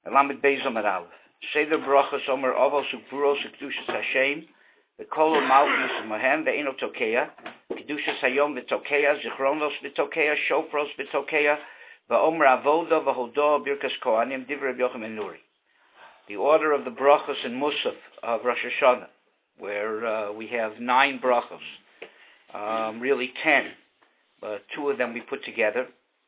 Lamed Beis Amar Aleph. Seder brachas Omer Avos Ukvuros Kedushas Hashem. The Kol Malchus Mohem Ve'eno Tokeya. Kedushas Hayom V'Tokeya. Zichronos V'Tokeya. Shofros V'Tokeya. V'Omer Avoda V'Hodah Birkas Kohanim Divrei Rabbi Yochanan ben Nuri. The order of the brachas and Musaf of Rosh Hashanah, where we have 9 brachas, really 10, but 2 of them we put together.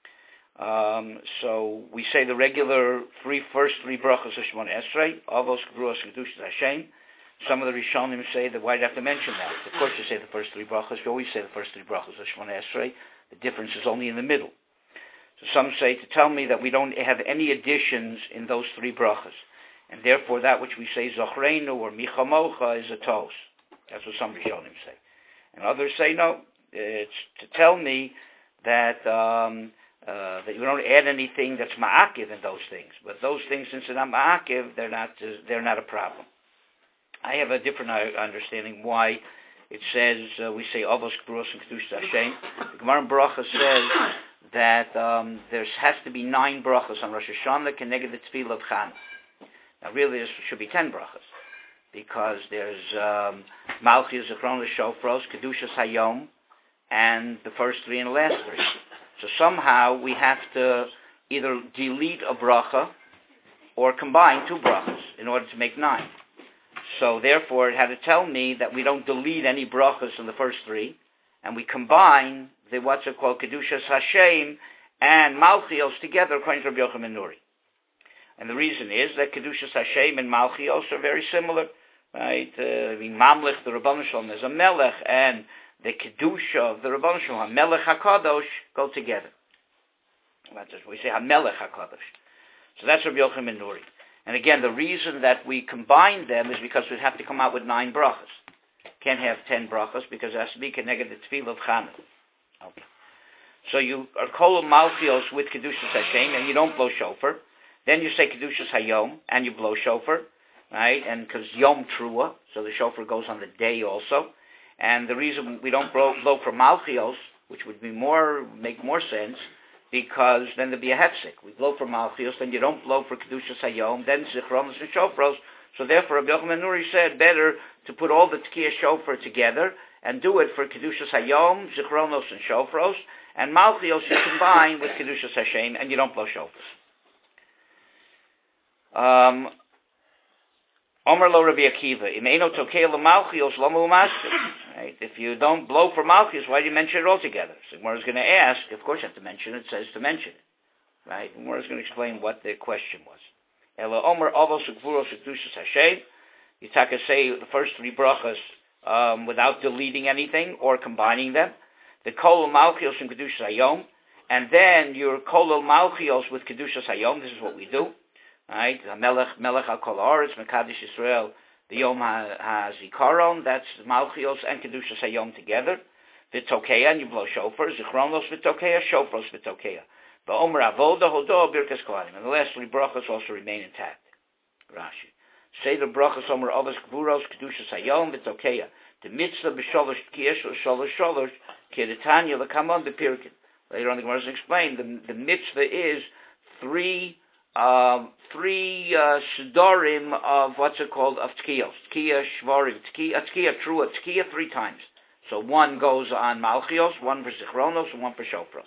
So we say the regular first three brachas of Shemona Esrei, Avos, Gvuros, Kedushas Hashem. Some of the Rishonim say that why do you have to mention that? Of course you say the first 3 brachas, you always say the first 3 brachas of Shemona Esrei. The difference is only in the middle. So some say to tell me that we don't have any additions in those 3 brachas. And therefore that which we say Zochreinu or Michamocha is a tos. That's what some Rishonim say. And others say no, it's to tell me that that you don't add anything that's ma'akiv in those things. But those things, since they're not ma'akiv, they're not a problem. I have a different understanding why it says we say Avos Gvuros and Kedushas Hashem. The Gemara in Bracha says that there has to be 9 brachas on Rosh Hashanah connected to the Tefillah of Chanukah. Now really there should be 10 brachas, because there's Malchus, Zichronos, Shofros, Kedushas Hayom, and the first 3 and the last 3. So somehow we have to either delete a bracha or combine 2 brachas in order to make 9. So therefore it had to tell me that we don't delete any brachas in the first 3, and we combine the what's it called Kedushas Hashem and Malchios together according to Rabbi Yochanan ben Nuri. And the reason is that Kedushas Hashem and Malchios are very similar, right? Mamlech, the Rabban Shalom, is a Melech, and the Kedusha of the Rabban Shalom, Melech HaKadosh, go together. We say HaMelech HaKadosh. So that's Rabbi Yochanan ben Nuri. And again, the reason that we combine them is because we'd have to come out with 9 brachas. Can't have 10 brachas because it has to be connected to the Tefillah of Chanukah. Okay. So you are Kol Malchios with Kedushas Hashem, and you don't blow shofar. Then you say Kedushas Hayom, and you blow shofar, right? And because Yom Trua, so the shofar goes on the day also. And the reason we don't blow for Malchios, which would make more sense, because then there'd be a hefsek. We blow for Malchios, then you don't blow for Kedushas Hayom, then Zichronos and Shofros. So therefore, Rabbi Yochanan ben Nuri said better to put all the Tkiyah shofar together and do it for Kedushas Hayom, Zichronos and Shofros, and Malchios you combine with Kedushas Hashem, and you don't blow shofars. Omer lo Rabbi Akiva, Imeino Tokei LaMalchios Lomu Umaster. Right? If you don't blow for Malchios, why do you mention it all together? So Gemara is going to ask, of course you have to mention it, it says to mention it. Right? Gemara is going to explain what the question was. Ela Omer Avos Ukvuros Kedushas Hashem. You say the first 3 brachas without deleting anything or combining them. The Kol Malchios and Kedushas Hayom. And then your Kol Malchios with Kedushas Hayom. This is what we do. Right, Melech al Kol Haaretz, Mekadosh Yisrael, the Yom HaZikaron, that's Malchios and Kedushas Hayom together. V'Tokeya, and you blow shofar. Zichronos v'Tokeya, Shofros v'Tokeya. V'Omer Avoda Hodah Birkas Kohanim. And the last 3 brachas also remain intact. Rashi. Say the brachas Omer Avos Gvuros Kedushas Hayom v'Tokeya. The mitzvah b'sholosh tkiyah sholosh ki'edetanya l'kamon b'pirkin. Later on the Gemara is going to explain the mitzvah is 3 Sidorim of what's it called, of Tkiyos. Tkiyah Shvarim, Tkiyah Trua, Tkiyah 3 times. So 1 goes on Malchios, 1 for Zichronos, and 1 for Shofros.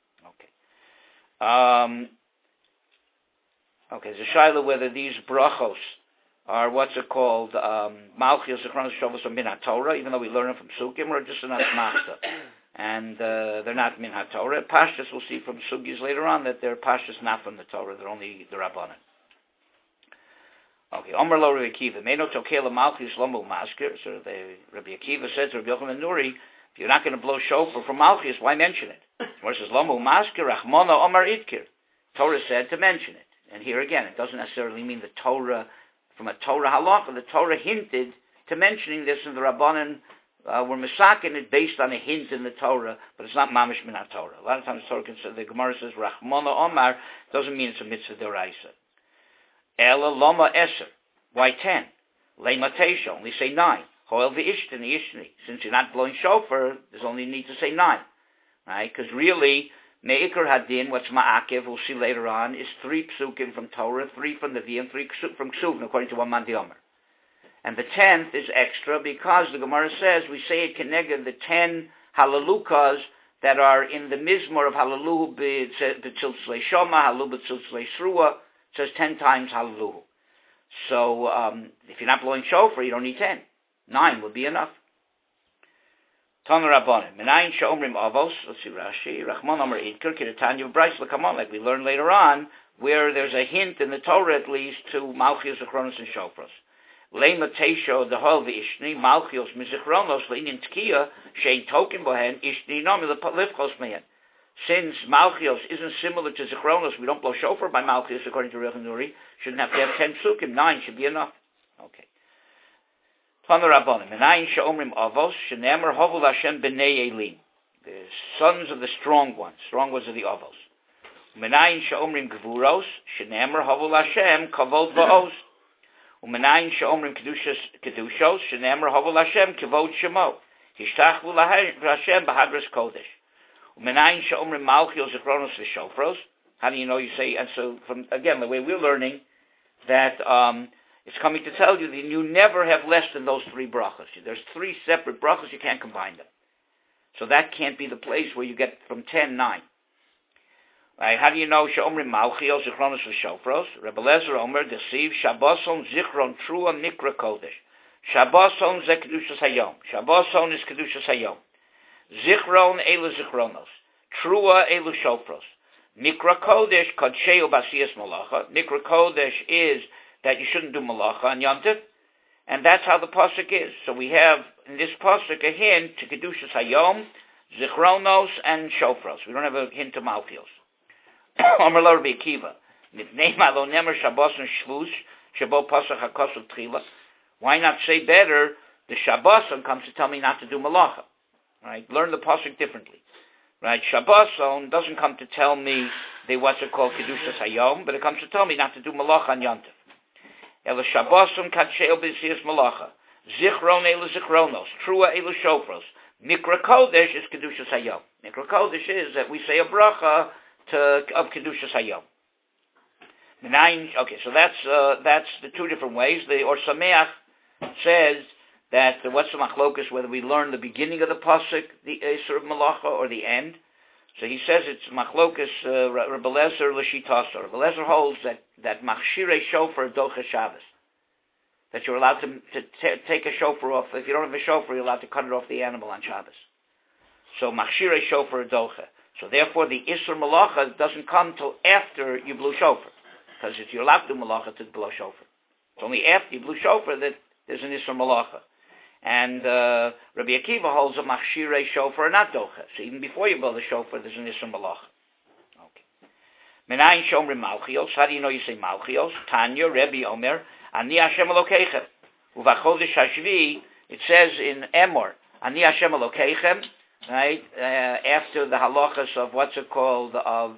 Okay. Okay, so Shaila, whether these brachos are what's it called, Malchios, Zichronos, Shofros, or Min HaTorah, even though we learn them from Sukkim, or just an Asmachta. And they're not min ha-Torah. Pashtus, we'll see from Sugis later on that they're Pashtus not from the Torah, they're only the Rabbanan. Okay, Omer lo Rabbi Akiva, Meino Tokei LaMalchios Lomu Masker. So Rabbi Akiva said to Rabbi Yochanan ben Nuri, if you're not going to blow shofar from Malchios, why mention it? Where it says Lomu Masker, Rachmona Omar Itkir. Torah said to mention it. And here again, it doesn't necessarily mean the Torah, from a Torah halacha, the Torah hinted to mentioning this in the Rabbanan. We're misakin it based on a hint in the Torah, but it's not mamish min ha-Torah. A lot of times the Gemara says Rachmona Omar doesn't mean it's a mitzvah deraisa. Ela Loma Eser. Why 10? Lema Teisha. Only say 9. Hoel v'ishtin the Ishni. Since you're not blowing shofar, there's only need to say 9. Right? Because really, Me'ikr Hadin, what's Ma'akev, we'll see later on, is 3 psukim from Torah, 3 from Nevi, and 3 from Ksuvim, according to one Man Diomer. And the 10th is extra because the Gemara says we say it connected the 10 halalukas that are in the Mizmor of Halaluhu b'tziltzlei Shoma, Halaluhu b'tziltzlei Srua. It says 10 times Halaluhu. So if you're not blowing shofar, you don't need 10. 9 would be enough. Tana Rabbanim. Menayin she'omrim avos. Let's see Rashi. Rachman Omer Idker Kiratanya B'Brais L'Kamon, like we learned later on, where there's a hint in the Torah at least to Malchios, Zichronos, and Shofros. Lema Teisho the Hol V'Ishni Malchios Mizichronos L'Inyan Tkiya Shein Token Bohen Ishni Nomi L'Lifchos Mehen. Since Malchios isn't similar to Zichronos, we don't blow shofar by Malchios according to Rech Nuri. Shouldn't have to have 10 psukim. 9 should be enough. Okay. Tana Rabbanim. Menayin she'omrim avos shenemer hovul Hashem b'nei Elim. The sons of the strong ones. Strong ones are the avos. Menayin she'omrim gvuros shenemer hovul Hashem kavod va'os. Umenayin she'omrim kedushos shenemer hovul Hashem kavod shemo. Hishtachvu Hashem b'hadras kodesh. Umenayin she'omrim malchios zichronos v'shofros. How do you know? You say, and so from again the way we're learning that it's coming to tell you that you never have less than those 3 brachas. There's 3 separate brachas, you can't combine them. So that can't be the place where you get from 10, 9. Right? How do you know she'omrim malchios zichronos v'shofros? Rebbe Lezer Omer desiv Shabboson zichron trua nikra kodesh. Shabboson ze kedushas hayom. Shabboson is kedushas hayom. Zichron elu zichronos. Trua elu shofros. Nikra kodesh kodsheu basiyas malacha. Nikra kodesh is that you shouldn't do malacha on Yom Tov, and that's how the pasuk is. So we have in this pasuk a hint to kedushas hayom, zichronos, and shofros. We don't have a hint to malchios. Amar lo Rabbi Akiva, nitnei malo nemer Shabbos and Shvus shabo pasuk hakosel tchila. Why not say better? The Shabboson comes to tell me not to do malacha. Right? Learn the pasuk differently. Right? Shabboson doesn't come to tell me what's it called kedushas hayom, but it comes to tell me not to do malacha on Yom Tov. El Shabboson kadsheo b'siyas malacha. Zichron elu zichronos. Trua elu shofros. Nikra kodesh is kedushas hayom. Nikra kodesh is that we say a bracha of kedushas hayom. Okay, so that's the 2 different ways. The Or Sameach says that what's the machlokus, whether we learn the beginning of the pasuk, the Eser of malacha, or the end. So he says it's machlokus Rebbe Lezer l'shitasa. Rebbe Lezer holds that machshirei shofar doche Shabbos, that you're allowed to take a shofar off. If you don't have a shofar, you're allowed to cut it off the animal on Shabbos. So machshirei shofar doche. So therefore, the Isur malacha doesn't come till after you blew shofar, because if you're allowed to do malacha to blow shofar, it's only after you blew shofar that there's an Isur malacha. And Rabbi Akiva holds a machshirei shofar, not docha. So even before you blow the shofar, there's an Isur malacha. Okay. Menayin shomrim malchios. How do you know you say malchios? Tanya, Rebbe Omer, Ani Hashem Elokeichem. Uvachodesh Hashvi, it says in Emor, Ani Hashem Elokeichem, right? After the halachas of what's it called, of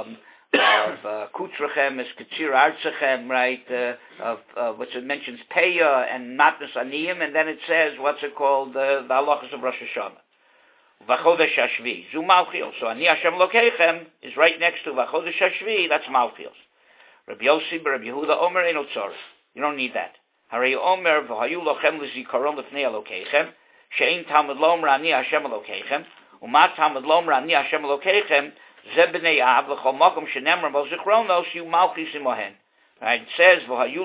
Kutrachem is Ketzir Artsachem, right? Which it mentions Peah and Matnas Aniyim, and then it says what's it called, the halachas of Rosh Hashanah. Vachodesh Hashvi, Zu Malchios. So Ani Hashem Elokeichem is right next to Vachodesh Hashvi. That's Malchios. Rabbi Yossi, Rabbi Yehuda Omer Eno Tzorah. You don't need that. Harei Omer v'hayu lochem l'zikaron l'fnei Elokeichem she'ein Talmud Lomer Ani Hashem Elokeichem u'ma Talmud Lomer Ani Hashem Elokeichem. Right, it says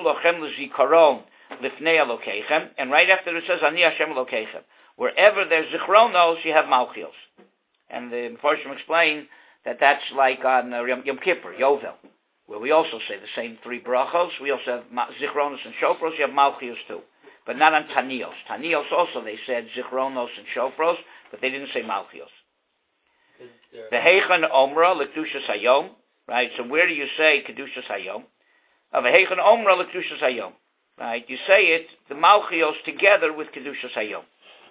and right after it says Ani Hashem Elokeichem. Wherever there's zichronos, you have malchios. And the Mepharshim explain that that's like on Yom Kippur, Yovel, where we also say the same 3 brachos. We also have zichronos and shofros. You have malchios too, but not on Tanios. Tanios also they said zichronos and shofros, but they didn't say malchios. The Heichen Omra L'Kedushas Hayom, right? So where do you say Kedushas Hayom? Of Heichen Omra L'Kedushas Hayom, right? You say it the Malchios together with Kedushas Hayom.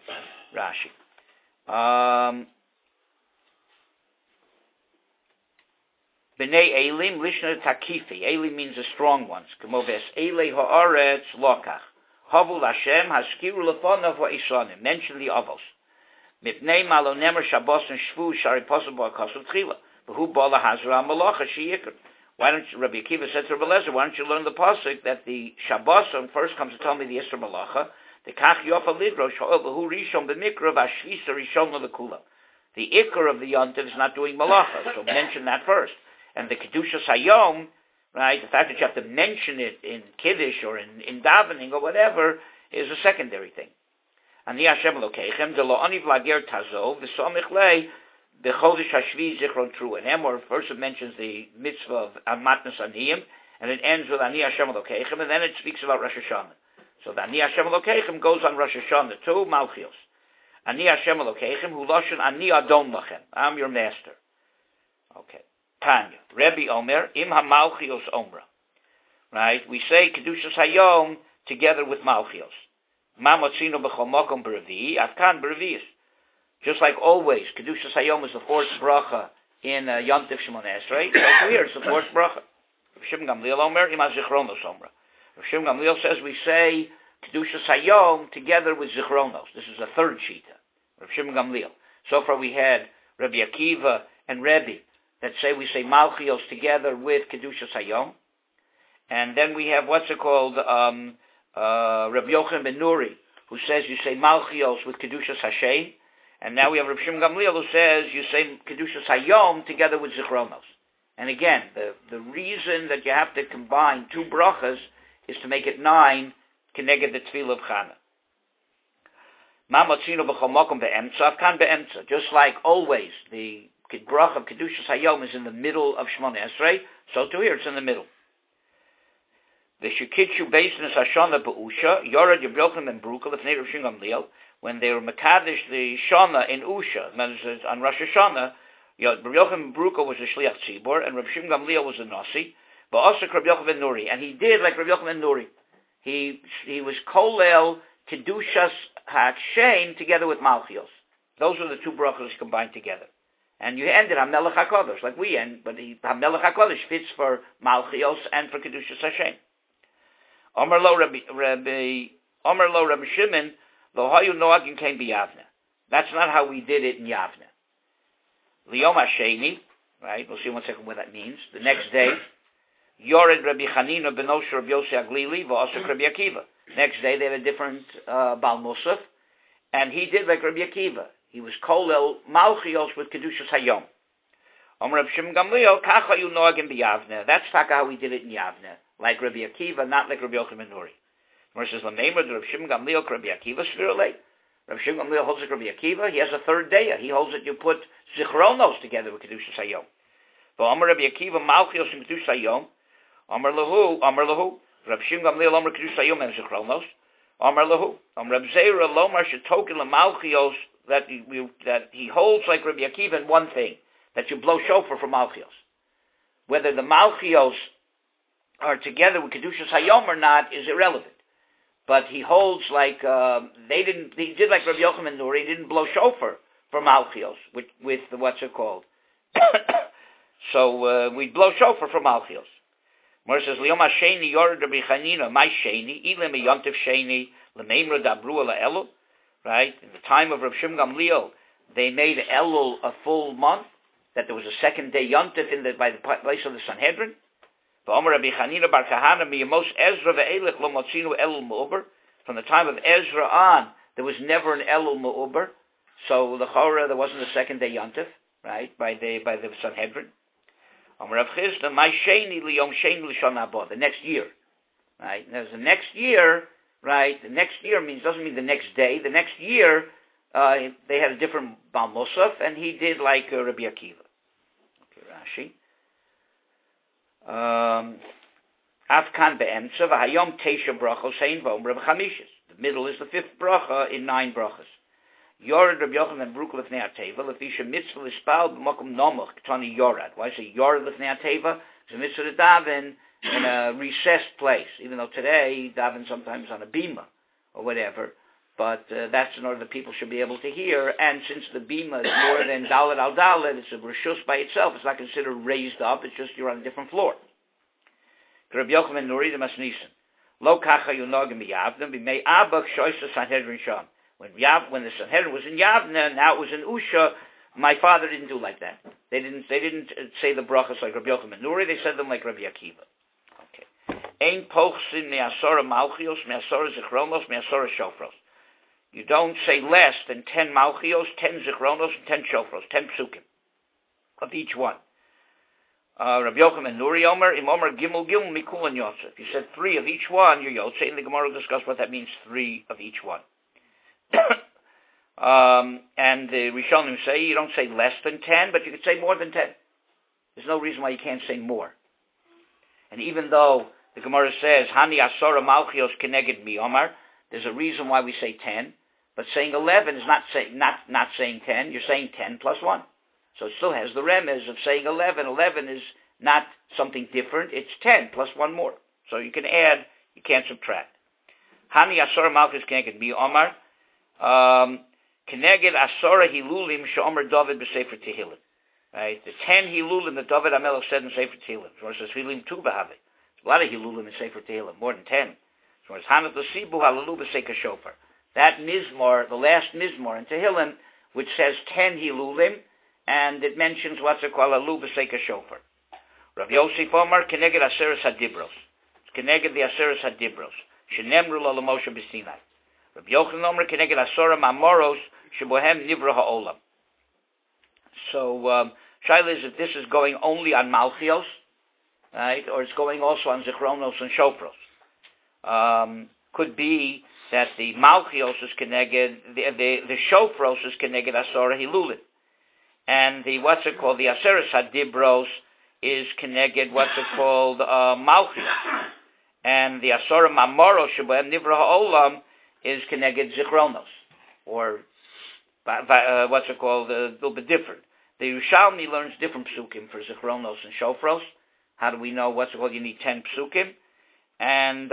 Rashi. B'nei Elim Lishna Takifi. Elim means the strong ones. K'moves Elei Haaretz Lokach. Havul Hashem Haskiru Lefonav Ha'Isonim. Mention the Avos. So V'hu bala hazra malacha sheyikr. Why don't you, Rabbi Akiva said to Rabbi Eliezer, why don't you learn the pasuk that the Shabboson first comes to tell me the Yisra Malacha, the Kach Yofa Lidro, V'hu Rishon B'mikra, V'ashvisa Rishon L'Kula. The Ikr of the Yontiv is not doing Malacha, so mention that first. And the Kedushas Hayom, right, the fact that you have to mention it in Kiddush or in davening or whatever, is a secondary thing. Ani Hashem Elokeichem, de lo aniv lager tazo, v'somich lei, b'chodesh hashvi zichron tru. And Emor first it mentions the mitzvah of matnas aniyim, and it ends with Ani Hashem Elokeichem, and then it speaks about Rosh Hashanah. So the Ani Hashem Elokeichem goes on Rosh Hashanah too, Malchios. Ani Hashem Elokeichem, hu loshen Ani Adon lachem. I'm your master. Okay. Tanya, Rebbe Omer, im ha-Malchios Omra. Right? We say Kedushas Hayom together with Malchios. Ma motzino b'chol mokom b'revi'i, afkan b'revi'is. Just like always, Kedushas Hayom is the fourth bracha in Yontif Shemon Esrei. So here it's the fourth bracha. Rav Shimon Gamliel Omer, im ha-Zichronos Omra. Rav Shimon Gamliel says we say Kedushas Hayom together with Zichronos. This is a third shita. Rav Shimon Gamliel. So far we had Rabbi Akiva and Rebbe that say we say Malchios together with Kedushas Hayom. And then we have what's it called, Rabbi Yochanan ben Nuri, who says you say Malchios with Kedushas Hashem. And now we have Rabbi Shimon Gamliel who says you say Kedushas Hayom together with Zichronos. And again, the reason that you have to combine two brachas is to make it 9, keneged the Tefillah of Chana. Ma motzino b'chol mokom be'emtza, avkan be'emtza. Just like always, the bracha of Kedushas Hayom is in the middle of Shemon Esrei, so too here it's in the middle. The Shekitshu Beisnes Hashana B'Usha, Yorad Yabrochim and Bruka, Lefnei Rav Shimon Gamliel, when they were Mekadesh the Shana in Usha, on Rosh Hashanah, Rav Yochanan ben Bruka was a Shliach Tzibor, and Rav Shimon Gamliel was a Nasi, but also Rav Yochanan ben Nuri, and he did like Rav Yochanan ben Nuri. He was Kolel Kedushas HaShem together with Malchios. Those were the two brachas combined together. And you ended HaMelech HaKadosh, like we end, but HaMelech HaKadosh fits for Malchios and for Kedushas Hashem. Omer lo Rabbi Shimon, lo hayu noagin came b'Yavne. That's not how we did it in Yavne. Liyom HaSheni, right, we'll see in 1 second what that means. The next day, Yored Rabbi Chanina ben Osher Rabbi Yossi Aglili, v'Osek Rabbi Akiva. Next day they had a different Baal Musaf, and he did like Rabbi Akiva. He was Kolel Malchios with Kedushas Hayom. Omer Rav Shimon Gamliel, Kach hayu noagin b'Yavne. That's how we did it in Yavne. Like Rabbi Akiva, not like Rabbi Yochanan ben Nuri. Gemara says, "L'neimer Rav Shimon Gamliel, Rabbi Akiva, Svirulei." Rav Shimon Gamliel holds like Rabbi Akiva. He has a third day. He holds that you put Zichronos together with Kedushas Hayom. But Amar Rabbi Akiva, Malchios and Kedushas Hayom. Amar lahu. Rav Shimon Gamliel, Amar Kedushas Hayom and Zichronos. Amar lahu. Amar Reb Zera, Lomar Shetokin LaMalchios, that he holds like Rabbi Akiva in one thing, that you blow shofar for Malchios. Whether the Malchios are together with Kedushas Hayom or not is irrelevant. But he holds like, he did like Rabbi Yochanan ben Nuri, he didn't blow shofar for Malchios, with what's it called? So we blow shofar for Malchios. Mor says, Liyom HaSheni Yored Rabbi Chanina, my Sheni, Ilem Yontif Sheni, L'meimra Dabru Ala Elul, right? In the time of Rav Shimon Gamliel, they made Elul a full month, that there was a second day Yontif by the place of the Sanhedrin. From the time of Ezra on, there was never an Elul Me'uber, so the Chorah, there wasn't a second day Yontif, right, by the Sanhedrin. The next year, right? There's the next year, right? The next year doesn't mean the next day. The next year, they had a different Baal Musaf, and he did like Rabbi Akiva. Okay, Rashi. Afkan be'emtza v'hayom teisha brachos hein v'omer v'chamishis. The middle is the fifth bracha in 9 brachas. Yorad Rabbi Yochanan ben Bruka l'fnei hateva l'fisha mitzvah l'spal b'mokum nomoch k'tani yorad. Why I say yorad l'fnei hateva? It's a mitzvah to daven in a recessed place. Even though today daven sometimes on a bima or whatever, but that's in order that people should be able to hear. And since the bima is more than dalet al dalet, it's a reshus by itself. It's not considered raised up. It's just you're on a different floor. Rabbi Yochanan ben Nuri the Masnisen. Lo kacha yunogim b'Yavne b'mei abak shoysa Sanhedrin sham. When the Sanhedrin was in Yavne, now it was in Usha. My father didn't do like that. They didn't say the brachas like Rabbi Yochanan Nuri. They said them like Rabbi Akiva. Okay. Ein pochsin me'asora malchios, me'asora zichronos, me'asora shofros. You don't say less than 10 malchios, 10 zichronos, and 10 shofros, 10 psukim of each one. Rabbi Yochanan Nuri Omer, Im Omer Gimel Gimel Mikulan Yotze. If you said 3 of each one, you're Yotze, and the Gemara will discuss what that means, 3 of each one. And the Rishonim say you don't say less than 10, but you could say more than 10. There's no reason why you can't say more. And even though the Gemara says, Hani Asora Malchios Keneged Mi Omar, there's a reason why we say 10, but saying 11 is not saying 10, you're saying 10 plus 1. So it still has the remez of saying 11. 11 is not something different, it's 10 plus 1 more. So you can add, you can't subtract. Hani Asora Malchios Keneged Mi Omar, Keneged Asora Hilulim She'omer David B'Sefer Tehillim. Right? The 10 Hilulim that David HaMelech said in Sefer Tehillim. So it says Hilulim Tu B'Haveh. There's a lot of Hilulim in Sefer Tehillim, more than 10. So it's Hanat L'Sibu Halalu B'Seker Shofar. That Mizmor, the last Mizmor in Tehillim, which says 10 Hilulim, and it mentions what's it called, Halalu B'Seker Shofar. Rav Yosef Omar, Keneged Aseres HaDibros. It's Keneged the Aseres HaDibros. Shenemru Lo L'Moshe B'Sinai. Rav Yochanan Omer, Keneged Asora Mamoros, Shebohem Nivra Ha'olam. So, Shaila is if this is going only on Malchios, right, or it's going also on Zichronos and Shofros. Could be that the Malchios is Keneged, the Shofros is Keneged Asora Hilulim. And the, what's it called, the Aseres HaDibros is Keneged, what's it called, Malchios. And the Asora Mamoros, Shebohem Nivra Ha'olam, is Keneged Zichronos. Or, what's it called, a little bit different. The Yerushalmi learns different psukim for Zichronos and Shofros. How do we know what's it called? You need 10 psukim. And,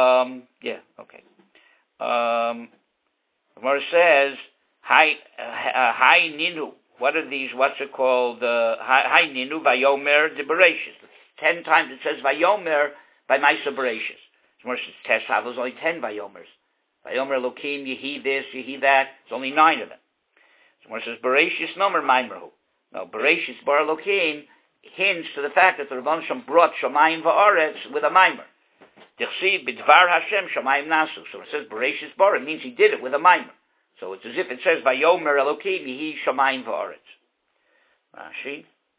Gemara says, Hai Ninu. What are these, what's it called? Hai Ninu, Vayomer, de Bereshis. 10 times it says Vayomer by Maisa Bereshis. Gemara says, Tesh there's only 10 Vayomers. Vayomer Elokim, Yehi this, Yehi that. There's only 9 of them. Gemara says, Bereshis Nomer Maimerhu. No, Bereshis Bar Elokim hints to the fact that the Rebbeinu Shem brought Shamayim Va'aretz with a Maimer. Dichsiv B'dvar Hashem Shamayim Nasu. So it says Bereshis Bar, it means he did it with a Maimer. So it's as if it says Vayomer Elokim Yehi Shamayim Va'aretz. Rashi.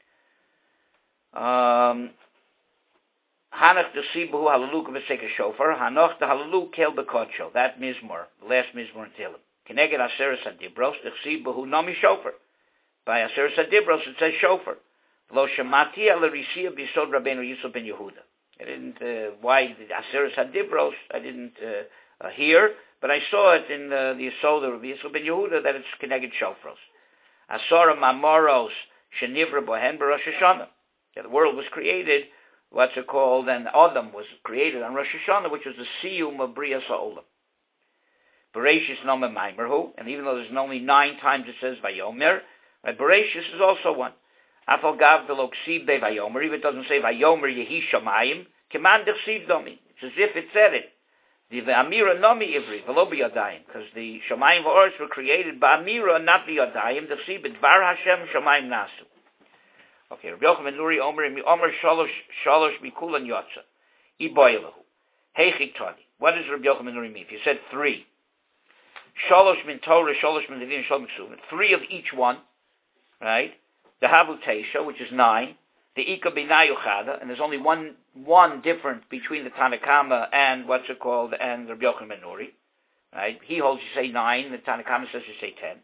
Hanach Dichsiv B'hu Halalu K'V'Seker Shofar. Hanoch the Halalu Kel B'Kodsho. That Mizmor, the last Mizmor in Tehillim. Keneged Aseres HaDibros. Dichsiv B'hu Nomi Shofar. By Aseres HaDibros it says Shofar. Lo Shemati Ala Rishia B'Yisod Rabbeinu Yisuf ben Yehuda. I didn't, why the Aseres HaDibros, I didn't hear, but I saw it in the Yisod of Yisuf ben Yehuda that it's Keneged Shofros. Asora Mamoros Shenivra Bohen B'Rosh Hashanah. The world was created, what's it called, and Adam was created on Rosh Hashanah, which was the Siyum of Brias HaOlam. Bereshis Nomer Maimerhu, and even though there's only 9 times it says Vayomer, Bereshis is also one. Afal Gav V'Lo Ksiv Be Vayomer, even it doesn't say Vayomer Yehi Shamayim, Keman Dechsiv Domi. It's as if it said it. The Amira Nomi Ivri, V'Lo B'Yadayim, because the Shamayim V'Oretz were created by Amira, not B'Yadayim, Dechsiv B'Dvar Hashem Shamayim Nasu. Okay, Rabbi Yochanan Nuri Omer Shalosh Mikulan Yotza, Iboyelahu, Heichik Tani. What does Rabbi Yochanan Nuri mean? If you said 3, Shalosh Min Torah, Shalosh Min Levin, Shalosh Min Ksuvim, 3 of each one, right? The Havu Teisha, which is 9, the Ika B'Nayu Chada, and there's only one difference between the Tanakama and what's it called, and Rabbi Yochanan Nuri, right? He holds you say 9, the Tanakama says you say 10.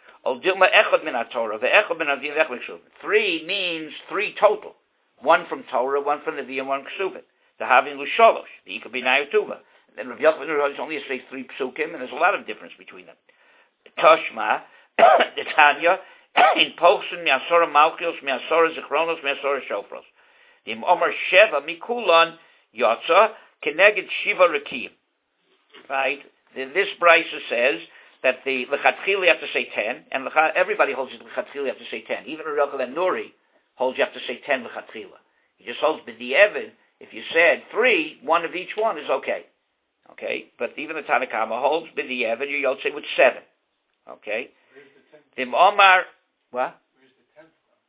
3 means 3 total. 1 from Torah, 1 from Nevi, and 1 Ksuvim. The Havin Lusholosh, the Ika B'Nayu Tuva. And Rabbi Yochanan Nuri only says 3 psukim, and there's a lot of difference between them. Toshma, the Tanya, in Pochsen, Me'asora Malchios, Me'asora Zichronos, Me'asora Shofros. The Omer Sheva, Mikulan, Yotza, Keneged Shiva Rekim. Right? This Brisa says that the Lechatchila you have to say 10, and everybody holds it Lechatchila you have to say 10. Even Rabbi Yochanan Nuri holds you have to say 10 Lechatchila. He just holds B'di'evid, if you said 3, 1 of each one is okay. Okay? But even the Tanakama holds B'di'evid, you Yotze with 7. Okay? The Omar, what?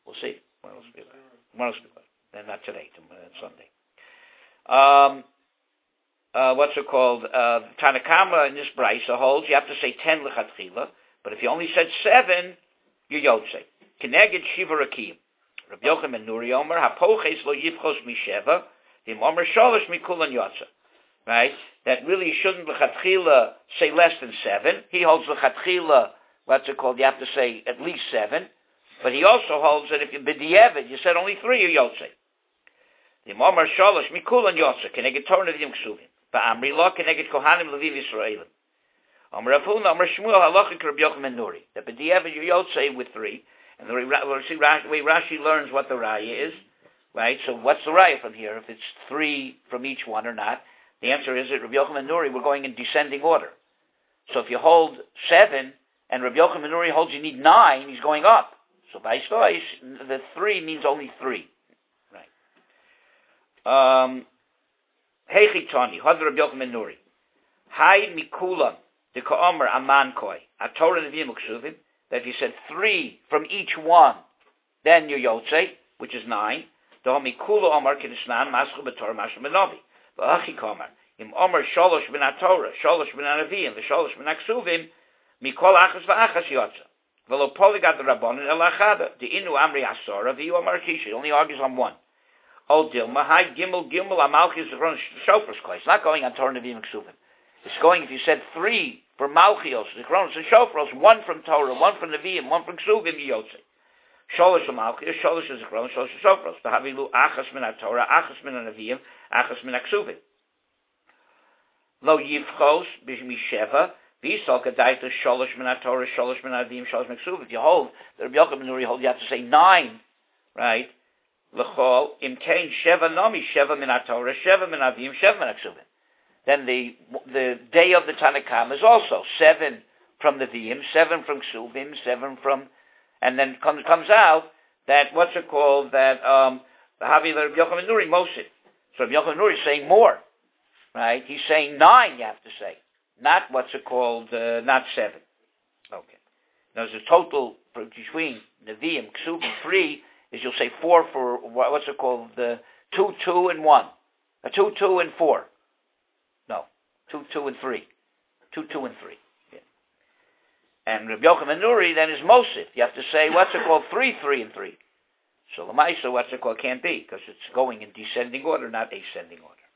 We'll see. Tomorrow will be good. And not today, Sunday. What's it called? Tanakama in this brisa holds you have to say 10 lechatchila, but if you only said 7, you yotze. Keneged shiva rakim. Rabbi Yochanan ben Nuri Omer hapoches lo yivchos misheva dim Omer sholosh mikulan yotze. Right? That really you shouldn't lechatchila say less than 7. He holds lechatchila, what's it called? You have to say at least 7. But he also holds that if you b'diavad, you said only 3, you yotze. Dim Omer sholosh mikulan yotze. Keneged torah v'yim ksuvim. Ba'amri lo keneged kohanim leviv Yisraelim. Omer Avuna, Omer Shmuel halachik Rabbi Yochanan ben Nuri. That b'diavad you yotze with 3. And we'll see the way Rashi learns what the raya is, right? So what's the raya from here? If it's 3 from each one or not? The answer is that Rabbi Yochanan ben Nuri, we're going in descending order. So if you hold 7, and Rabbi Yochanan ben Nuri holds you need 9, he's going up. So by stoish, the 3 means only 3. Right. Heichi Tani, Hadr Rabbi Yochanan ben Nuri. Hai mikulam, de ka'omer aman koi, atorah neviim uksuvim, that if you said 3 from each one, then you're yotze, which is 9. The homikula omar kinisnan maschu b'torah mashu b'novi. V'achi komer im omar sholosh b'nat Torah, sholosh b'nat Nevi'im, v'sholosh b'nat Ksuvim, mikol achas v'achas yotze. V'lo poligat the rabbanon el achada. The inu amri asora v'yu omar kisha. He only argues on 1. O dilma hai gimel amalchis zechron shofars klei. It's not going on Torah Nevi'im Ksuvim. It's going, if you said 3 for Malchios, Zichronos, and Shofros, 1 from Torah, 1 from Nevi'im, 1 from Ksuvim, Yotze. Sholosh from Malchios, Sholosh from Zichronos, Sholosh from Shofros. V'havilu achas min ha-Torah, achas min ha-Nevi'im, achas min ha-Ksuvim. Lo yivchos, b'misheva, v'yisol kadaita, Sholosh min ha-Torah, Sholosh min ha-Nevi'im, Sholosh min ha-Ksuvim. If you hold, the Rabbi Yochanan ben Nuri hold, you have to say 9, right? L'chol, imkein, sheva nomi, sheva min ha-Torah, sheva min ha-Nevi'im, sheva min ha-Ksuvim. Then the day of the Tanakam is also 7 from the Nevi'im, 7 from Ksuvim, 7 from, and then comes out that what's it called, that Havi Rabbi Yochanan ben Nuri Mosid. So Rabbi Yochanan ben Nuri is saying more, right? He's saying 9. You have to say, not what's it called, not 7. Okay. Now there's a total between Nevi'im, Ksuvim 3 is you'll say 4 for what's it called, 2, 2, and 1, 2, 2, and 4. No, 2, 2, and 3. 2, 2, and 3. Yeah. And Rabbi Yochanan ben Nuri then is Mosif. You have to say, what's it called? 3, 3, and 3. So Lamaisa, what's it called? Can't be, because it's going in descending order, not ascending order.